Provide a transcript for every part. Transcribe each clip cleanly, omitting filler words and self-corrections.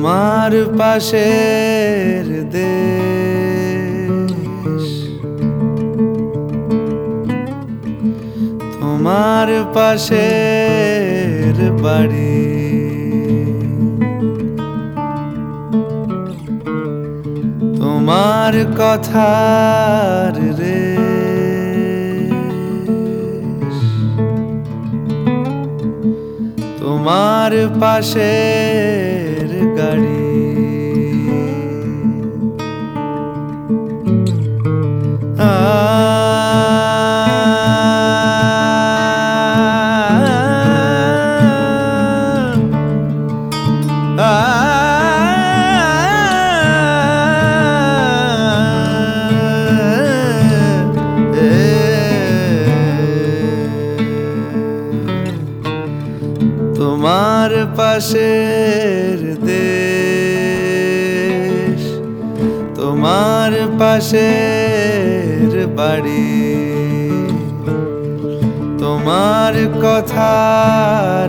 তোমার পাশের দেশ, তোমার পাশের বাড়ি, তোমার কথার রেশ, তোমার পাশের গাড়ি, তোমার পাশের দেশ, তোমার পাশের বাড়ি, তোমার কথার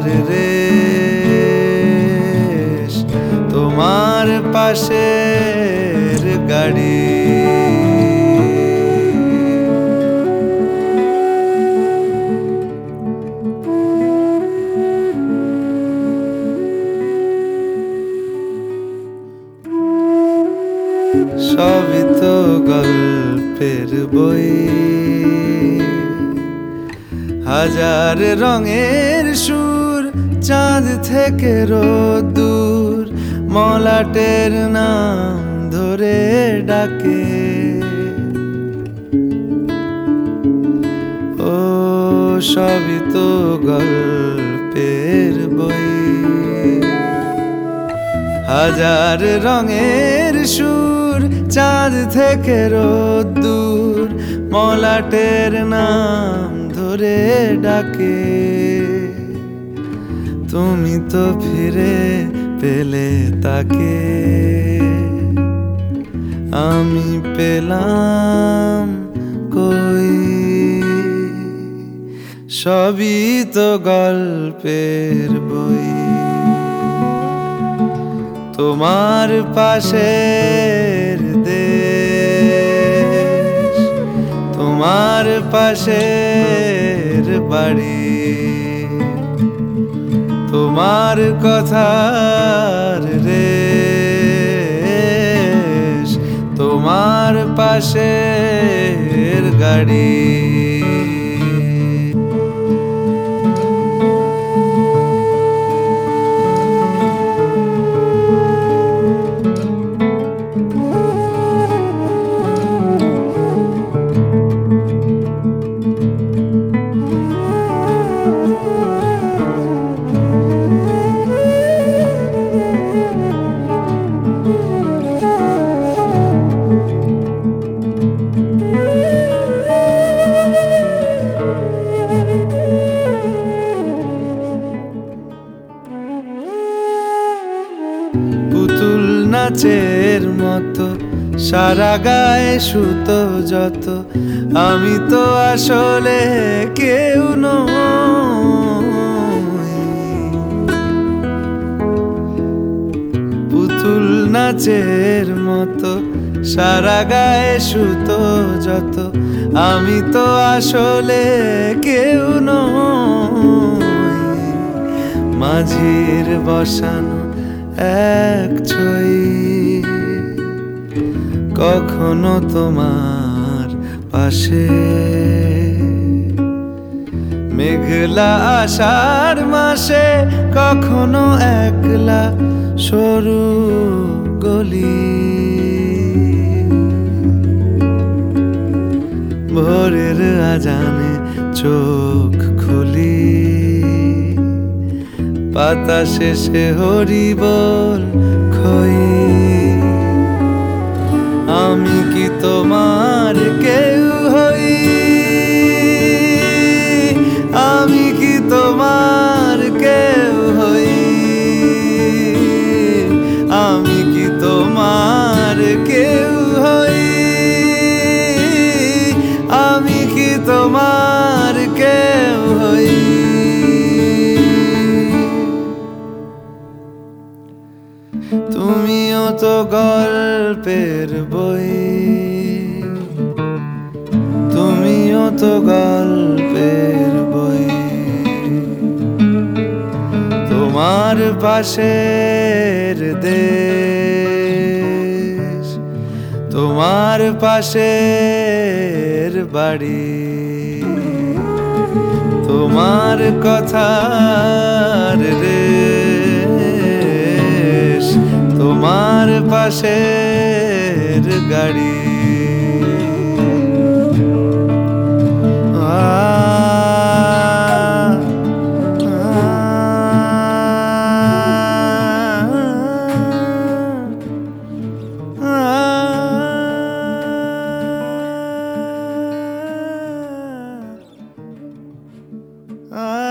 রেশ, তোমার পাশের গাড়ি, সবই তো গল্পের বই, হাজার রঙের সুর, চাঁদ থেকে রোদ্দুর, মলাটের নাম ধরে ডাকে। ও সবই তো গল্পের বই, হাজার রঙের সুর, চাঁদ থেকে রোদ্দুর, মলাটের নাম ধরে ডাকে। তুমি তো ফিরে পেলে তাকে, আমি পেলাম কই? সবই তো গল্পের বই, তোমার পাশের দেশ, তোমার পাশের বাড়ি, তোমার কথার রেশ, তোমার পাশের গাড়ি। পুতুল নাচের মতো সারা গায়ে সুতো যত, আমি তো আসলে কেউ নই। পুতুল নাচের মতো সারা গায়ে সুতো যত, আমি তো আসলে কেউ নই। মাঝির বসানো এক ছই, কখনো তোমার পাশে, মেঘলা আষাঢ় মাসে, কখনো একলা সরু গলি। ভোরের আজানে চোখ খুলি, পাতা শেষে হরি বল খই। আমি কি তোমার কেউ হই? আমি কি তোমার কেউ হই? আমি কি তোমার কেউ হই? আমি কি তোমার কেউ হই? তুমি তো গল্পের বই, তুমিও তো গল্পের বই। তোমার পাশের দেশ, তোমার পাশের বাড়ি, তোমার কথার রেশ, তোমার পাশের গাড়ি। Ah